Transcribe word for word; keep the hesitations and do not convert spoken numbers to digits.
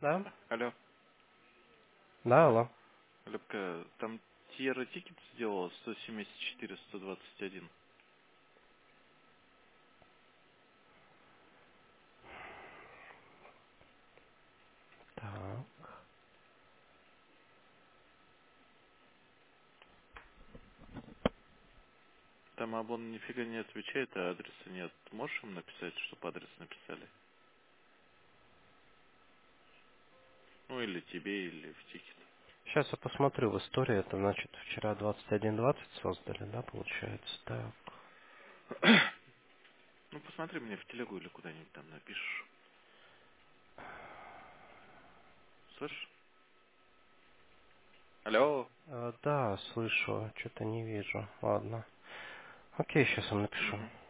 Да? Алло, Да, алло. Любка, там Тьерра тикет сделала сто семьдесят четыре сто двадцать один. Так. Там Абон нифига не отвечает, а адреса нет. Можешь им написать, чтобы адрес написали? Ну или тебе, или в тикет. Сейчас я посмотрю в истории. Это значит вчера двадцать один двадцать создали, да, получается? Так. Ну посмотри мне в телегу или куда-нибудь там напишешь. Слышишь? Алло. Э, да, слышу. Что-то не вижу. Ладно. Окей, сейчас вам напишу. Угу.